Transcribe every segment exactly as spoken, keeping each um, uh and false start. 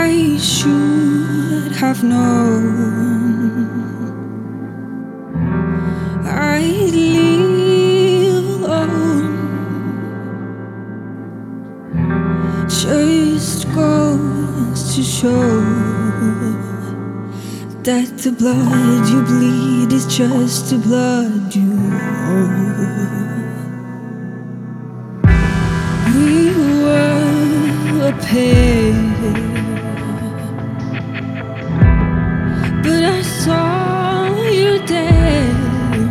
I should have known I'd leave alone. Just goes to show that the blood you bleed is just the blood you owe. We were a pair, but I saw you dead.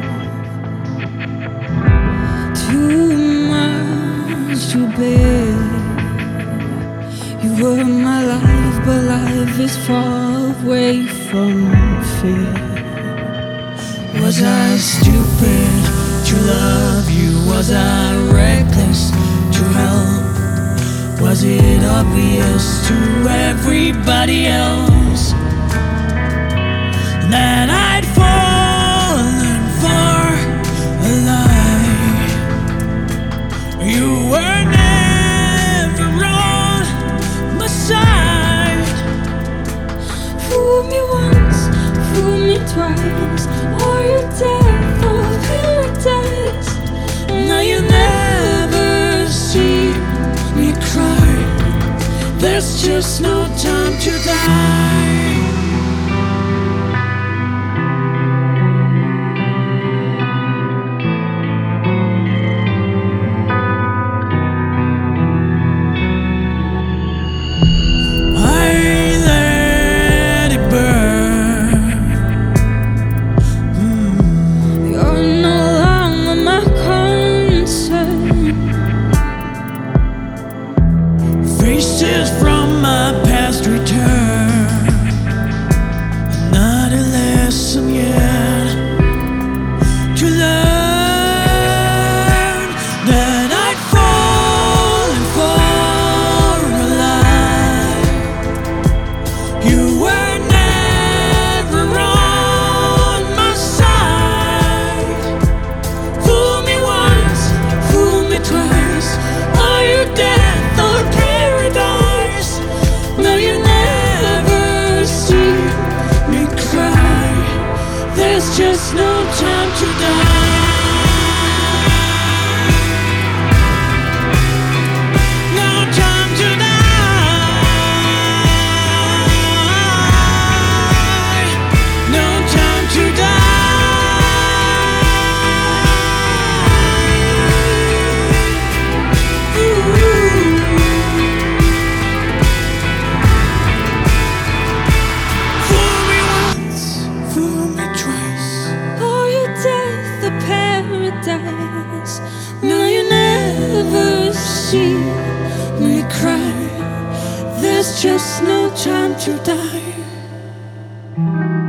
Too much to bear. You were my life, but life is far away from fair. Was I stupid to love you? Was I reckless to help? Was it obvious to everybody else that I'd fallen for a lie? You were never on my side. Fool me once, fool me twice, or you're dead for paradise. Now you never see me cry. There's just no time to die. Faces from my past return, not a lesson yet to learn that I'd fallen for a lie. You were never on my side. Fool me once, fool me twice. Are you dead? There's just no time to die. No time to die. No time to die. Ooh. Now you never see me cry. There's just no time to die.